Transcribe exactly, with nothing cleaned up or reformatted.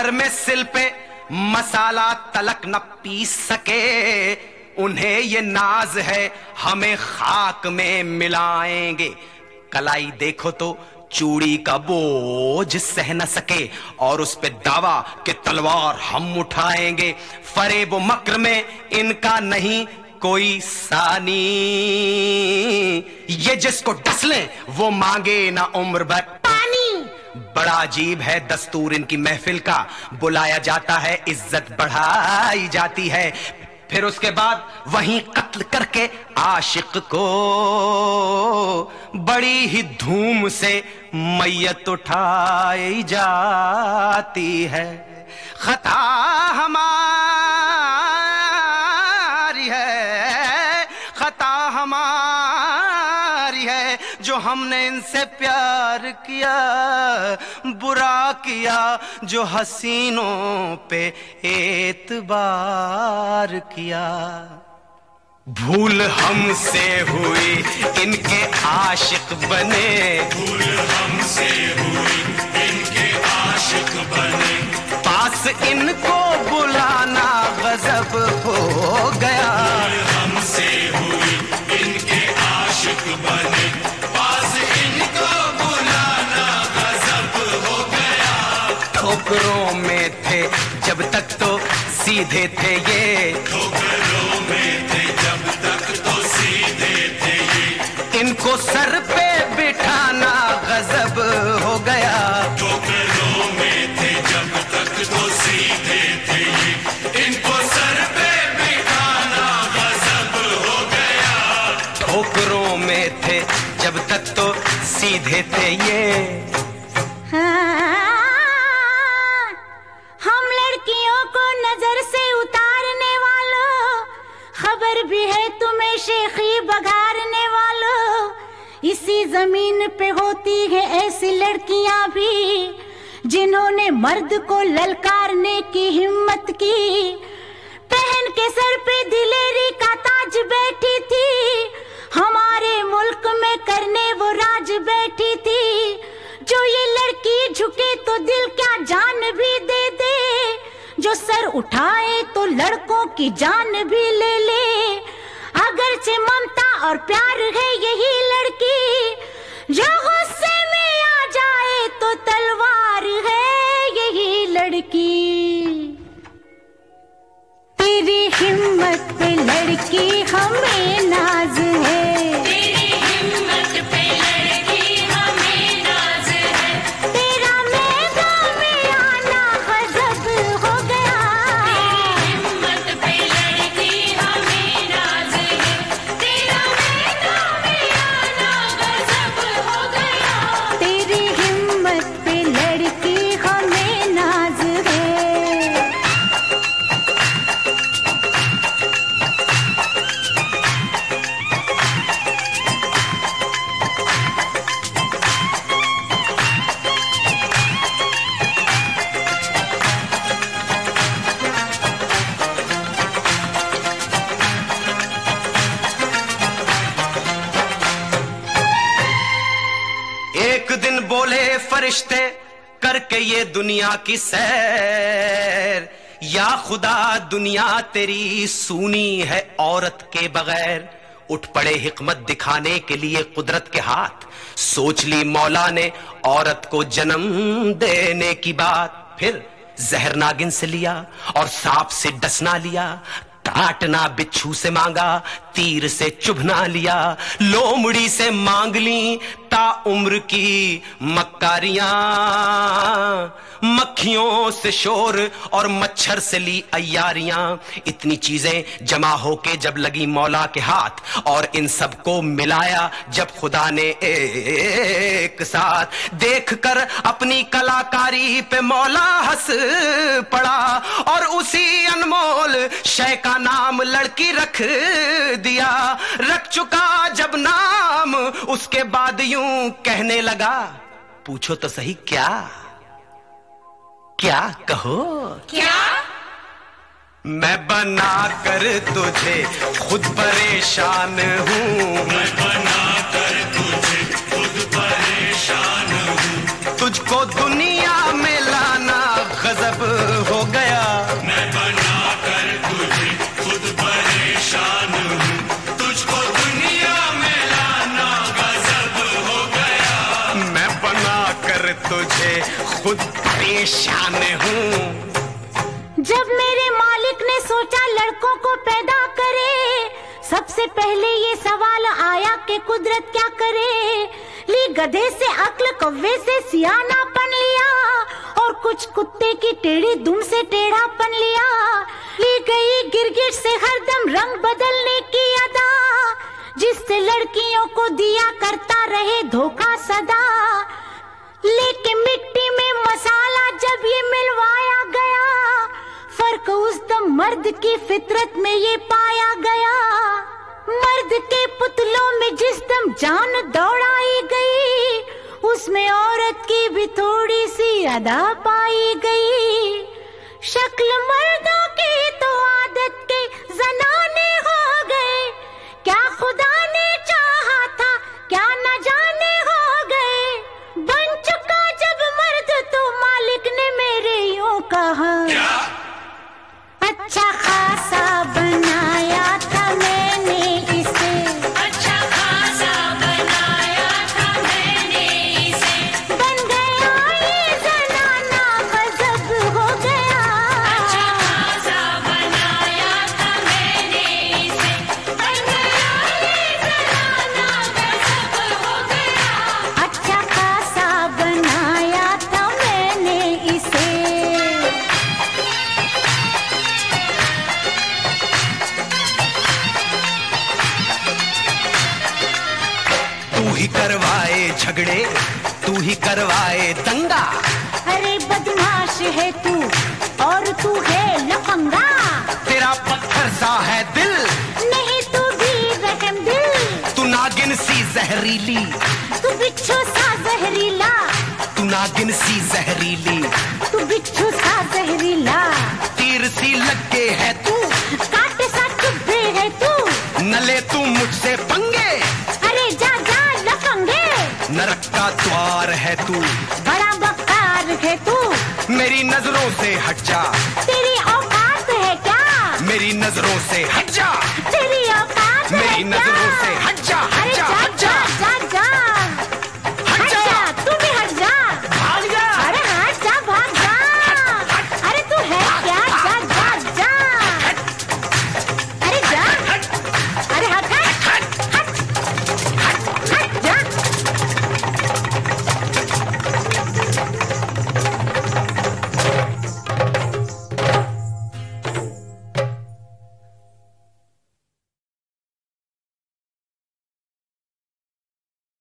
घर में सिल पे मसाला तलक न पीस सके, उन्हें ये नाज है हमें खाक में मिलाएंगे। कलाई देखो तो चूड़ी का बोझ सह न सके, और उस पे दावा कि तलवार हम उठाएंगे। फरेब मक्र में इनका नहीं कोई सानी, ये जिसको डस ले वो मांगे ना उम्र भर पानी। बड़ा अजीब है दस्तूर इनकी महफिल का, बुलाया जाता है इज्जत बढ़ाई जाती है, फिर उसके बाद वहीं कत्ल करके आशिक को बड़ी ही धूम से मैयत उठाई जाती है। खता हमारी है, खता हमारी है जो हमने इनसे प्यार किया, बुरा किया जो हसीनों पे एतबार किया। भूल हमसे हुई इनके आशिक बने, भूल हमसे हुई इनके आशिक बने, पास इनको बुलाना गजब हो गया। भूल हमसे हुई इनके आशिक बने, पास इनको बुलाना गजब हो गया। ठोकरों में थे जब तक तो सीधे थे ये, ठोकरों में थे जब तक तो सीधे थे ये, इनको सर पे बिठाना गजब हो गया। ठोकरों में थे जब तक तो सीधे थे ये, इनको सर पे बिठाना गजब हो गया। ठोकरों में थे जब तक तो सीधे थे ये। हाँ, हम लड़कियों को नजर से उतारने वालों, खबर भी है तुम्हें शेखी बघारने वालों। इसी जमीन पे होती है ऐसी लड़कियां भी जिन्होंने मर्द को ललकारने की हिम्मत की। पहन के सर पे दिलेरी का ताज बैठी थी, हमारे मुल्क में करने वो राज बैठी थी। जो ये लड़की झुके तो दिल क्या जान भी दे दे, जो सर उठाए तो लड़कों की जान भी ले ले। अगरचे ममता और प्यार है यही लड़की, जो गुस्से में आ जाए तो तलवार है यही लड़की। तेरी हिम्मत पे लड़की हमें नाज है, तेरी हिम्मत पे लड़की हमें नाज है, तेरा मैदान में आना गजब हो गया। तेरी हिम्मत पे लड़की हमें नाज है, तेरा मैदान में आना गजब हो गया। तेरी हिम्मत पे लड़की हमें नाज है। एक दिन बोले फरिश्ते करके ये दुनिया की सैर, या खुदा दुनिया तेरी सूनी है औरत के बगैर। उठ पड़े हिकमत दिखाने के लिए कुदरत के हाथ, सोच ली मौला ने औरत को जन्म देने की बात। फिर जहर नागिन से लिया और सांप से डसना लिया, काटना बिच्छू से मांगा, तीर से चुभना लिया, लोमड़ी से मांग ली ता उम्र की मक्कारियां। मक्खियों से शोर और मच्छर से ली अय्यारियां। इतनी चीजें जमा होके जब लगी मौला के हाथ, और इन सबको मिलाया जब खुदा ने एक साथ। देखकर अपनी कलाकारी पे मौला हंस पड़ा, और उसी अनमोल शय का नाम लड़की रख दिया। रख चुका जब नाम उसके बाद यूं कहने लगा, पूछो तो सही क्या क्या कहो क्या? मैं बना कर तुझे खुद परेशान हूँ, मैं बना कर तुझे खुद परेशान हूँ, तुझको दुनिया में लाना गजब खुद परेशान हूँ। जब मेरे मालिक ने सोचा लड़कों को पैदा करे, सबसे पहले ये सवाल आया कि कुदरत क्या करे। ली गधे से अक्ल, कौवे से सियानापन लिया, और कुछ कुत्ते की टेढ़ी दुम से टेढ़ापन लिया। ली गई गिरगिट से हरदम रंग बदलने की अदा, जिससे लड़कियों को दिया करता रहे धोखा सदा। लेकिन मिट्टी में मसाला जब ये मिलवाया गया, फर्क उस दम मर्द की फितरत में ये पाया गया। मर्द के पुतलों में जिस दम जान दौड़ाई गई, उसमें औरत की भी थोड़ी सी अदा पाई गई। शक्ल मर्दों की तो आदत के जनाने हो गए, क्या खुदा ने चाहा था क्या न जाने हो गए। बन चुका जब मर्द तो मालिक ने मेरे यूं कहा, क्या? अच्छा खासा बनाया था मैंने इसे, अच्छा खासा बनाया था मैंने इसे, बन गया ये जनाना गजब हो गया। अच्छा खासा बनाया था मैंने इसे, बन गया ये जनाना गजब हो गया। अच्छा खासा बनाया था मैंने इसे। तू ही करवाए झगड़े, तू ही करवाए दंगा। अरे बदमाश है तू और तू है लफंगा, तेरा पत्थर सा है दिल, नहीं तू भी रहम दिल। तू नागिन सी जहरीली, तू बिच्छू सा जहरीला, तू नागिन सी जहरीली। तू बिच्छू सा जहरीला, तीर सी लगे है तू, कांटे सा चुभे है तू। न ले तू मुझसे पंगे, अरे जा जा लफंगे, नरक का द्वार है तू। बड़ा बकार है तू, मेरी नजरों से हट जा, तेरी औकात है क्या? मेरी नजरों से हट जा, तेरी औकात है मेरी क्या? नजरों से हट जा।